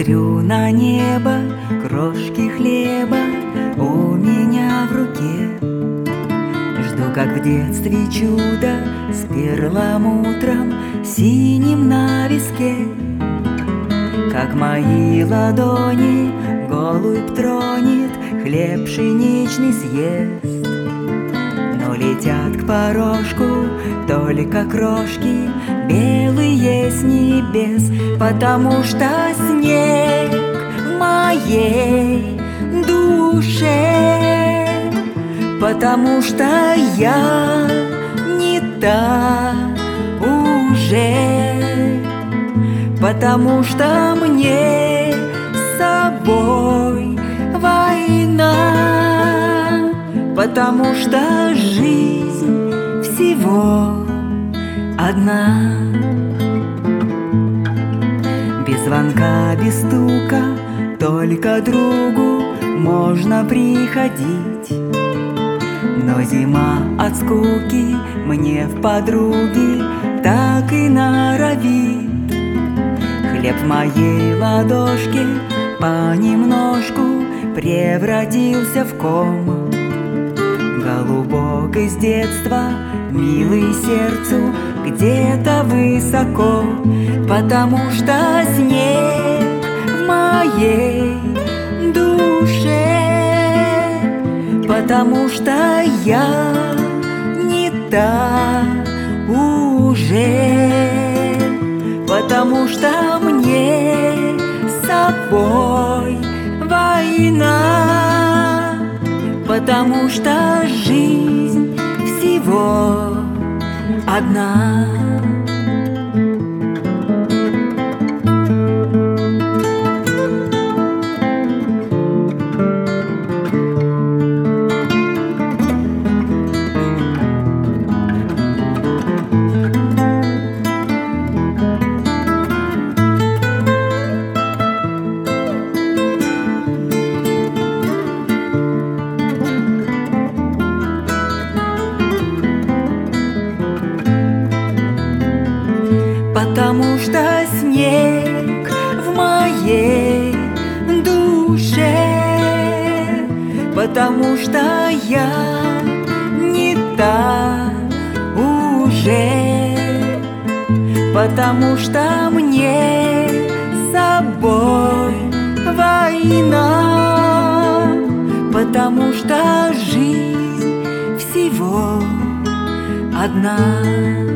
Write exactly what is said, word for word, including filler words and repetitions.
Смотрю на небо, крошки хлеба у меня в руке. Жду, как в детстве, чудо с перламутром синим на виске. Как мои ладони голубь тронет, хлеб пшеничный съест. Но летят к порожку только крошки белые с небес, потому что снег в моей душе, потому что я не та уже, потому что мне с собой война, потому что жизнь всего одна. Без звонка, без стука, только другу можно приходить. Но зима от скуки мне в подруги так и норовит. Хлеб в моей ладошке понемножку превратился в ком. Голубок из детства, милый сердцу, где-то высоко, потому что снег в моей душе, потому что я не та уже, потому что мне с собой война, потому что жизнь всего одна. Потому что снег в моей душе, потому что я не та уже, потому что мне с собой война, потому что жизнь всего одна.